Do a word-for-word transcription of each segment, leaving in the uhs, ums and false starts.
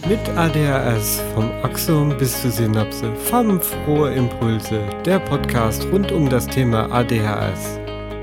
Mit A D H S vom Axon bis zur Synapse, farbenfrohe Impulse, der Podcast rund um das Thema A D H S.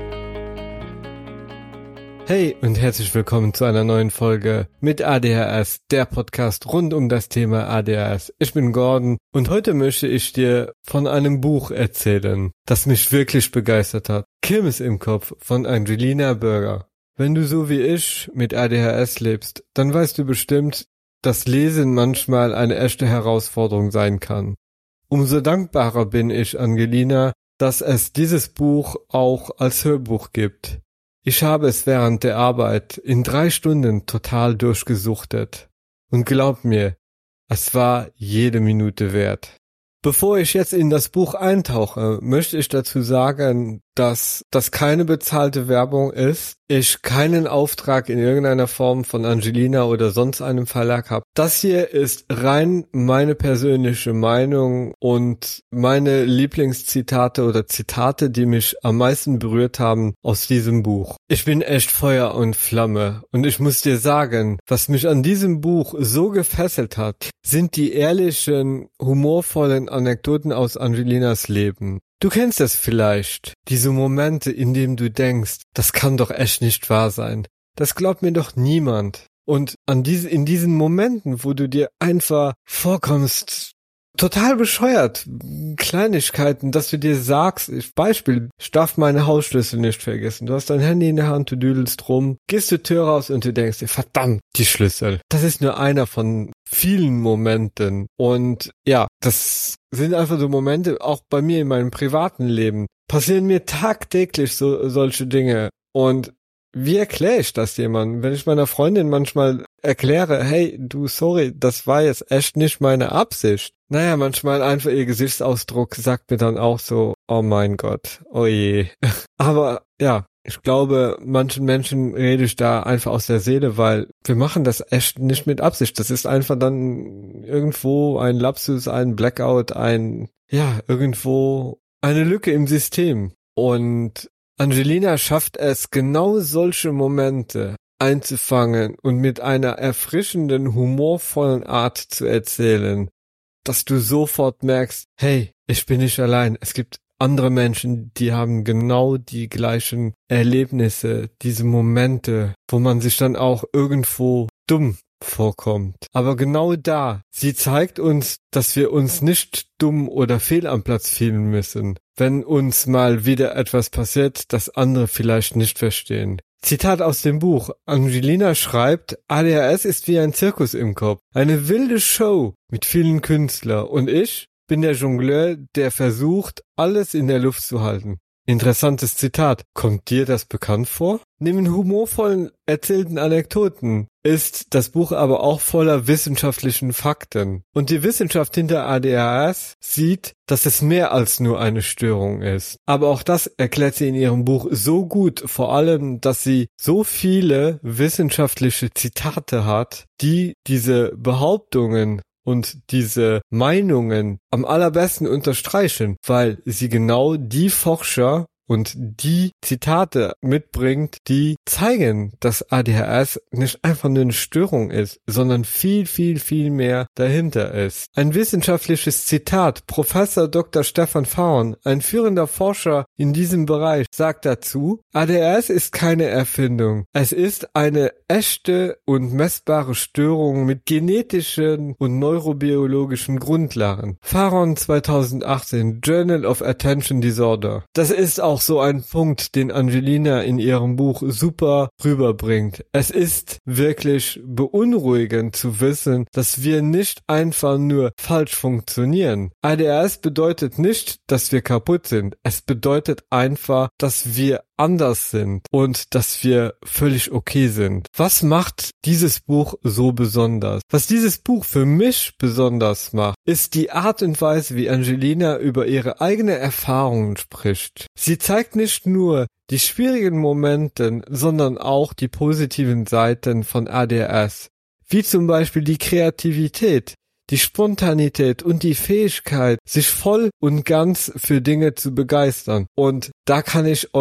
Hey und herzlich willkommen zu einer neuen Folge mit A D H S, der Podcast rund um das Thema A D H S. Ich bin Gordon und heute möchte ich dir von einem Buch erzählen, das mich wirklich begeistert hat. Kirmes im Kopf von Angelina Berger. Wenn du so wie ich mit A D H S lebst, dann weißt du bestimmt, dass Lesen manchmal eine echte Herausforderung sein kann. Umso dankbarer bin ich Angelina, dass es dieses Buch auch als Hörbuch gibt. Ich habe es während der Arbeit in drei Stunden total durchgesuchtet. Und glaub mir, es war jede Minute wert. Bevor ich jetzt in das Buch eintauche, möchte ich dazu sagen, dass das keine bezahlte Werbung ist, ich keinen Auftrag in irgendeiner Form von Angelina oder sonst einem Verlag habe. Das hier ist rein meine persönliche Meinung und meine Lieblingszitate oder Zitate, die mich am meisten berührt haben aus diesem Buch. Ich bin echt Feuer und Flamme und ich muss dir sagen, was mich an diesem Buch so gefesselt hat, sind die ehrlichen, humorvollen Anekdoten aus Angelinas Leben. Du kennst das vielleicht, diese Momente, in denen du denkst, das kann doch echt nicht wahr sein. Das glaubt mir doch niemand. Und an diese, in diesen Momenten, wo du dir einfach vorkommst, total bescheuert, Kleinigkeiten, dass du dir sagst, Beispiel, ich darf meine Hausschlüssel nicht vergessen. Du hast dein Handy in der Hand, du düdelst rum, gehst zur Tür raus und du denkst dir, verdammt, die Schlüssel. Das ist nur einer von vielen Momenten. Und ja, das sind einfach so Momente, auch bei mir in meinem privaten Leben, passieren mir tagtäglich so solche Dinge. Und wie erkläre ich das jemandem? Wenn ich meiner Freundin manchmal erkläre, hey, du, sorry, das war jetzt echt nicht meine Absicht. Naja, manchmal einfach ihr Gesichtsausdruck sagt mir dann auch so, oh mein Gott, oh je. Aber ja, ich glaube, manchen Menschen rede ich da einfach aus der Seele, weil wir machen das echt nicht mit Absicht. Das ist einfach dann irgendwo ein Lapsus, ein Blackout, ein, ja, irgendwo eine Lücke im System. Und Angelina schafft es, genau solche Momente einzufangen und mit einer erfrischenden, humorvollen Art zu erzählen, dass du sofort merkst, hey, ich bin nicht allein. Es gibt andere Menschen, die haben genau die gleichen Erlebnisse, diese Momente, wo man sich dann auch irgendwo dumm vorkommt. Aber genau da, sie zeigt uns, dass wir uns nicht dumm oder fehl am Platz fühlen müssen, wenn uns mal wieder etwas passiert, das andere vielleicht nicht verstehen. Zitat aus dem Buch. Angelina schreibt, A D H S ist wie ein Zirkus im Kopf. Eine wilde Show mit vielen Künstlern. Und ich bin der Jongleur, der versucht, alles in der Luft zu halten. Interessantes Zitat. Kommt dir das bekannt vor? Neben humorvollen erzählten Anekdoten ist das Buch aber auch voller wissenschaftlichen Fakten. Und die Wissenschaft hinter A D H S sieht, dass es mehr als nur eine Störung ist. Aber auch das erklärt sie in ihrem Buch so gut, vor allem, dass sie so viele wissenschaftliche Zitate hat, die diese Behauptungen und diese Meinungen am allerbesten unterstreichen, weil sie genau die Forscher und die Zitate mitbringt, die zeigen, dass A D H S nicht einfach nur eine Störung ist, sondern viel, viel, viel mehr dahinter ist. Ein wissenschaftliches Zitat, Professor Doktor Stefan Faron, ein führender Forscher in diesem Bereich, sagt dazu, A D H S ist keine Erfindung. Es ist eine echte und messbare Störung mit genetischen und neurobiologischen Grundlagen. Faron zweitausendachtzehn, Journal of Attention Disorder. Das ist auch so ein Punkt, den Angelina in ihrem Buch super rüberbringt. Es ist wirklich beunruhigend zu wissen, dass wir nicht einfach nur falsch funktionieren. A D H S bedeutet nicht, dass wir kaputt sind. Es bedeutet einfach, dass wir anders sind und dass wir völlig okay sind. Was macht dieses Buch so besonders? Was dieses Buch für mich besonders macht, ist die Art und Weise, wie Angelina über ihre eigene Erfahrungen spricht. Sie zeigt nicht nur die schwierigen Momente, sondern auch die positiven Seiten von A D H S, wie zum Beispiel die Kreativität, die Spontanität und die Fähigkeit, sich voll und ganz für Dinge zu begeistern. Und da kann ich euch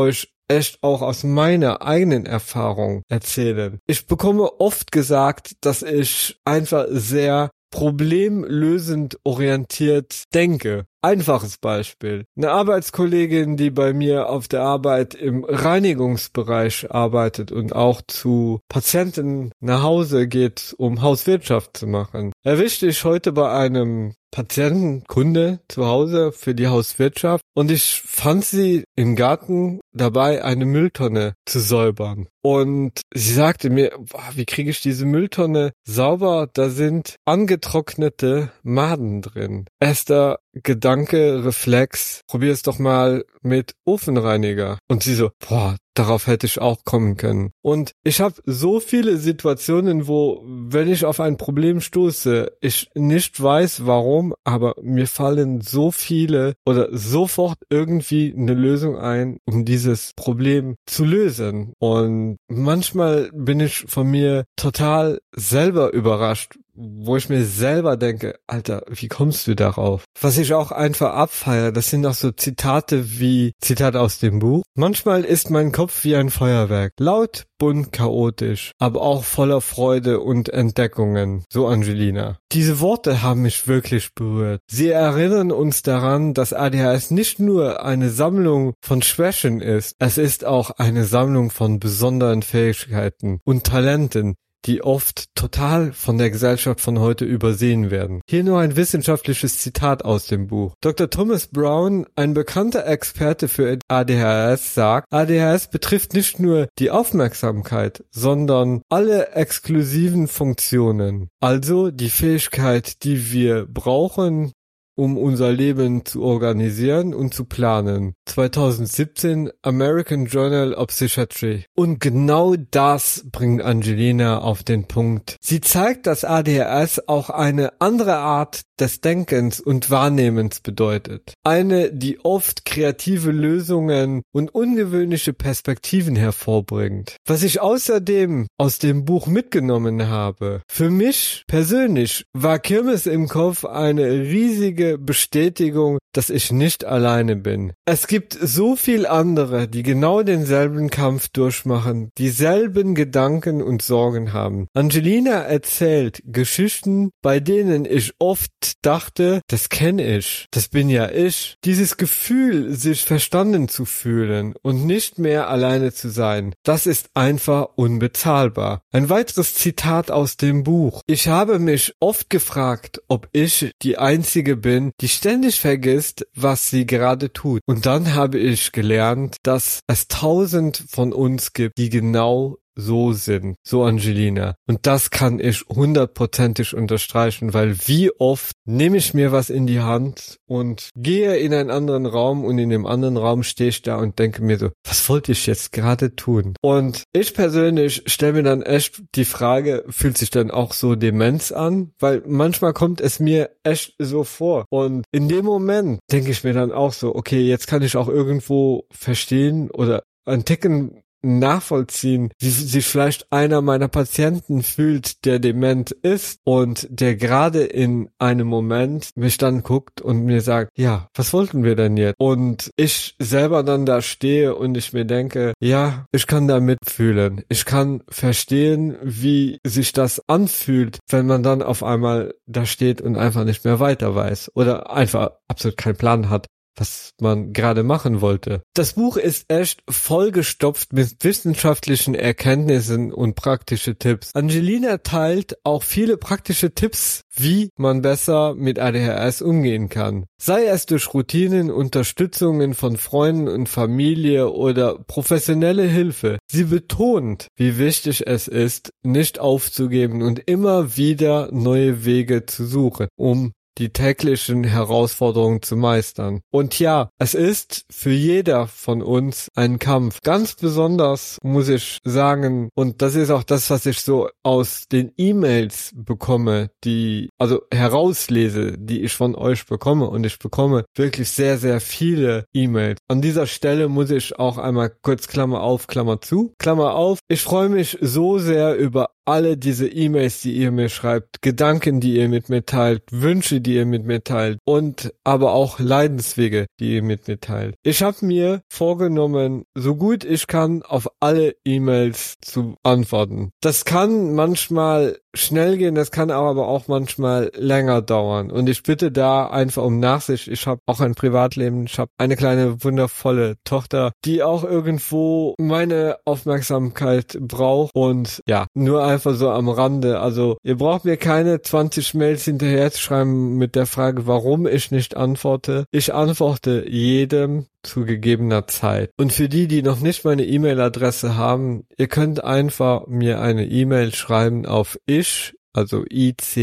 echt auch aus meiner eigenen Erfahrung erzählen. Ich bekomme oft gesagt, dass ich einfach sehr problemlösend orientiert denke. Einfaches Beispiel. Eine Arbeitskollegin, die bei mir auf der Arbeit im Reinigungsbereich arbeitet und auch zu Patienten nach Hause geht, um Hauswirtschaft zu machen, erwischte ich heute bei einem Patienten, Kunde zu Hause für die Hauswirtschaft und ich fand sie im Garten dabei, eine Mülltonne zu säubern. Und sie sagte mir, boah, wie kriege ich diese Mülltonne sauber? Da sind angetrocknete Maden drin. Erster Gedanke, Reflex, probier es doch mal mit Ofenreiniger. Und sie so, boah, darauf hätte ich auch kommen können. Und ich habe so viele Situationen, wo, wenn ich auf ein Problem stoße, ich nicht weiß, warum, aber mir fallen so viele oder sofort irgendwie eine Lösung ein, um dieses Problem zu lösen. Und manchmal bin ich von mir total selber überrascht, wo ich mir selber denke, Alter, wie kommst du darauf? Was ich auch einfach abfeiere, das sind auch so Zitate wie, Zitat aus dem Buch, manchmal ist mein Kopf wie ein Feuerwerk, laut, bunt, chaotisch, aber auch voller Freude und Entdeckungen, so Angelina. Diese Worte haben mich wirklich berührt. Sie erinnern uns daran, dass A D H S nicht nur eine Sammlung von Schwächen ist, es ist auch eine Sammlung von besonderen Fähigkeiten und Talenten, die oft total von der Gesellschaft von heute übersehen werden. Hier nur ein wissenschaftliches Zitat aus dem Buch. Doktor Thomas Brown, ein bekannter Experte für A D H S, sagt, A D H S betrifft nicht nur die Aufmerksamkeit, sondern alle exklusiven Funktionen. Also die Fähigkeit, die wir brauchen, um unser Leben zu organisieren und zu planen. zwanzig siebzehn American Journal of Psychiatry. Und genau das bringt Angelina auf den Punkt. Sie zeigt, dass A D H S auch eine andere Art des Denkens und Wahrnehmens bedeutet. Eine, die oft kreative Lösungen und ungewöhnliche Perspektiven hervorbringt. Was ich außerdem aus dem Buch mitgenommen habe, für mich persönlich war Kirmes im Kopf eine riesige Bestätigung, dass ich nicht alleine bin. Es gibt so viel andere, die genau denselben Kampf durchmachen, dieselben Gedanken und Sorgen haben. Angelina erzählt Geschichten, bei denen ich oft dachte, das kenne ich, das bin ja ich. Dieses Gefühl, sich verstanden zu fühlen und nicht mehr alleine zu sein, das ist einfach unbezahlbar. Ein weiteres Zitat aus dem Buch. Ich habe mich oft gefragt, ob ich die Einzige bin, die ständig vergisst, was sie gerade tut. Und dann habe ich gelernt, dass es tausend von uns gibt, die genau so sind, so Angelina. Und das kann ich hundertprozentig unterstreichen, weil wie oft nehme ich mir was in die Hand und gehe in einen anderen Raum und in dem anderen Raum stehe ich da und denke mir so, was wollte ich jetzt gerade tun? Und ich persönlich stelle mir dann echt die Frage, fühlt sich dann auch so Demenz an? Weil manchmal kommt es mir echt so vor. Und in dem Moment denke ich mir dann auch so, okay, jetzt kann ich auch irgendwo verstehen oder einen Ticken nachvollziehen, wie sich vielleicht einer meiner Patienten fühlt, der dement ist und der gerade in einem Moment mich dann guckt und mir sagt, ja, was wollten wir denn jetzt? Und ich selber dann da stehe und ich mir denke, ja, ich kann da mitfühlen. Ich kann verstehen, wie sich das anfühlt, wenn man dann auf einmal da steht und einfach nicht mehr weiter weiß oder einfach absolut keinen Plan hat, was man gerade machen wollte. Das Buch ist echt vollgestopft mit wissenschaftlichen Erkenntnissen und praktische Tipps. Angelina teilt auch viele praktische Tipps, wie man besser mit A D H S umgehen kann. Sei es durch Routinen, Unterstützungen von Freunden und Familie oder professionelle Hilfe. Sie betont, wie wichtig es ist, nicht aufzugeben und immer wieder neue Wege zu suchen, um die täglichen Herausforderungen zu meistern. Und ja, es ist für jeder von uns ein Kampf. Ganz besonders muss ich sagen, und das ist auch das, was ich so aus den E-Mails bekomme, die, also herauslese, die ich von euch bekomme. Und ich bekomme wirklich sehr, sehr viele E-Mails. An dieser Stelle muss ich auch einmal kurz Klammer auf, Klammer zu, Klammer auf. Ich freue mich so sehr über alle diese E-Mails, die ihr mir schreibt, Gedanken, die ihr mit mir teilt, Wünsche, die ihr mit mir teilt und aber auch Leidenswege, die ihr mit mir teilt. Ich habe mir vorgenommen, so gut ich kann, auf alle E-Mails zu antworten. Das kann manchmal schnell gehen, das kann aber auch manchmal länger dauern. Und ich bitte da einfach um Nachsicht. Ich habe auch ein Privatleben, ich habe eine kleine wundervolle Tochter, die auch irgendwo meine Aufmerksamkeit braucht. Und ja, nur einfach so am Rande. Also ihr braucht mir keine zwanzig Mails hinterher zu schreiben mit der Frage, warum ich nicht antworte. Ich antworte jedem zu gegebener Zeit. Und für die, die noch nicht meine E-Mail-Adresse haben, ihr könnt einfach mir eine E-Mail schreiben auf ich, also ich,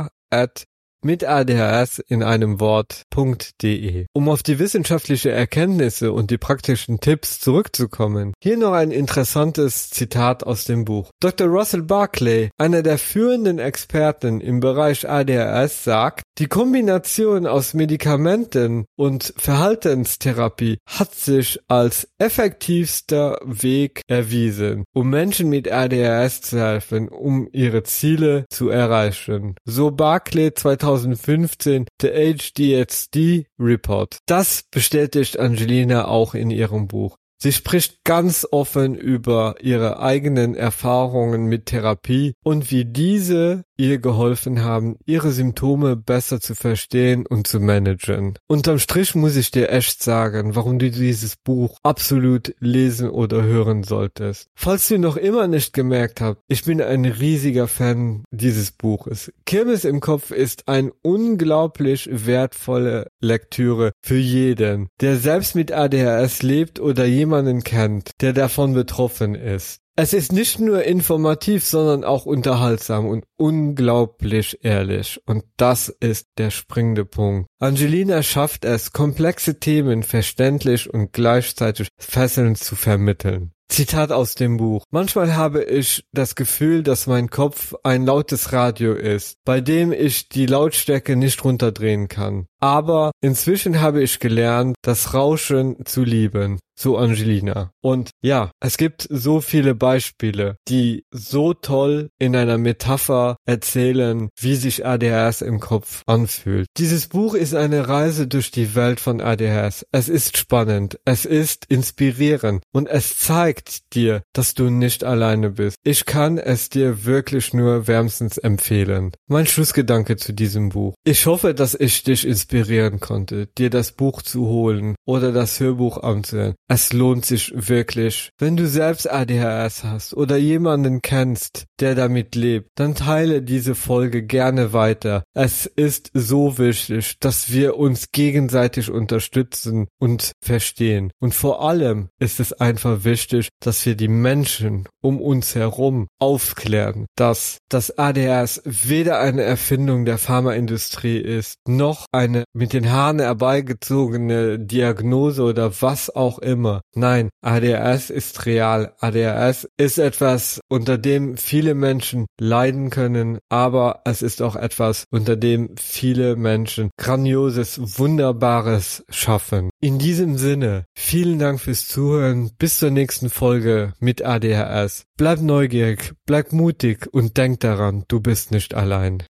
at mit A D H S in einem Wort.de. Um auf die wissenschaftliche Erkenntnisse und die praktischen Tipps zurückzukommen, hier noch ein interessantes Zitat aus dem Buch. Doktor Russell Barkley, einer der führenden Experten im Bereich A D H S, sagt, die Kombination aus Medikamenten und Verhaltenstherapie hat sich als effektivster Weg erwiesen, um Menschen mit A D H S zu helfen, um ihre Ziele zu erreichen. So Barkley zweitausendfünfzehn, der H D H D Report. Das bestätigt Angelina auch in ihrem Buch. Sie spricht ganz offen über ihre eigenen Erfahrungen mit Therapie und wie diese ihr geholfen haben, ihre Symptome besser zu verstehen und zu managen. Unterm Strich muss ich dir echt sagen, warum du dieses Buch absolut lesen oder hören solltest. Falls du noch immer nicht gemerkt hast, ich bin ein riesiger Fan dieses Buches. Kirmes im Kopf ist eine unglaublich wertvolle Lektüre für jeden, der selbst mit A D H S lebt oder jemanden kennt, der davon betroffen ist. Es ist nicht nur informativ, sondern auch unterhaltsam und unglaublich ehrlich. Und das ist der springende Punkt. Angelina schafft es, komplexe Themen verständlich und gleichzeitig fesselnd zu vermitteln. Zitat aus dem Buch. Manchmal habe ich das Gefühl, dass mein Kopf ein lautes Radio ist, bei dem ich die Lautstärke nicht runterdrehen kann. Aber inzwischen habe ich gelernt, das Rauschen zu lieben. So Angelina. Und ja, es gibt so viele Beispiele, die so toll in einer Metapher erzählen, wie sich A D H S im Kopf anfühlt. Dieses Buch ist eine Reise durch die Welt von A D H S. Es ist spannend, es ist inspirierend und es zeigt dir, dass du nicht alleine bist. Ich kann es dir wirklich nur wärmstens empfehlen. Mein Schlussgedanke zu diesem Buch. Ich hoffe, dass ich dich inspirieren konnte, dir das Buch zu holen oder das Hörbuch anzuhören. Es lohnt sich wirklich. Wenn du selbst A D H S hast oder jemanden kennst, der damit lebt, dann teile diese Folge gerne weiter. Es ist so wichtig, dass wir uns gegenseitig unterstützen und verstehen. Und vor allem ist es einfach wichtig, dass wir die Menschen um uns herum aufklären, dass das A D H S weder eine Erfindung der Pharmaindustrie ist, noch eine mit den Haaren herbeigezogene Diagnose oder was auch immer. Nein, A D H S ist real. A D H S ist etwas, unter dem viele Menschen leiden können, aber es ist auch etwas, unter dem viele Menschen Grandioses, Wunderbares schaffen. In diesem Sinne, vielen Dank fürs Zuhören. Bis zur nächsten Folge mit A D H S. Bleib neugierig, bleib mutig und denk daran, du bist nicht allein.